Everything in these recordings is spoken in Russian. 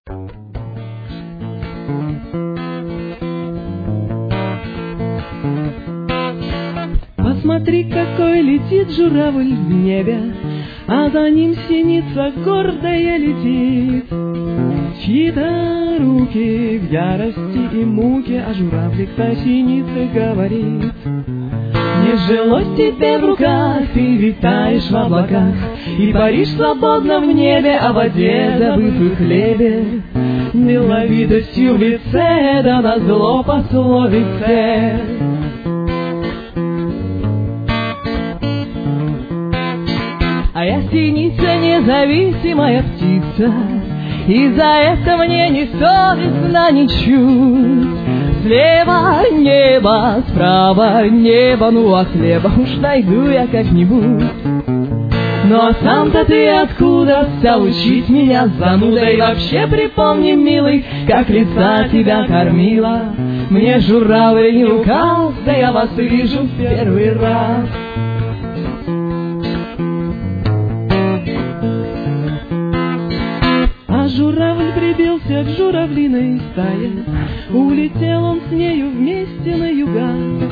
Посмотри, какой летит журавль в небе, а за ним синица гордая летит. Чьи-то руки в ярости и муке, а журавлик-то синице говорит: не жилось тебе в руках, ты витаешь в облаках и паришь свободно в небе, а в воде забыв и хлебе. Миловидостью в лице, да назло пословице. А я синица, независимая птица, и за это мне не совестно ничуть. Слева небо, справа небо, ну а хлеба уж найду я как-нибудь. Ну а сам-то ты откуда взял учить меня занудой? И вообще припомни, милый, как лица тебя кормила. Мне журавль не указ, да я вас вижу в первый раз. А журавль прибился к журавлиной стае, улетел он с нею вместе на юга.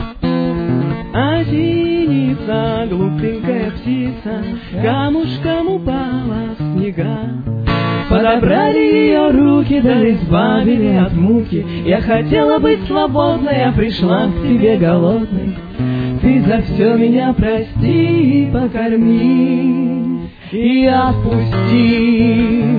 А синица, глупенькая птица, камушком упала в снега. Подобрали ее руки, да избавили от муки. Я хотела быть свободной, а пришла к тебе голодной. Ты за все меня прости и покорми, и отпусти.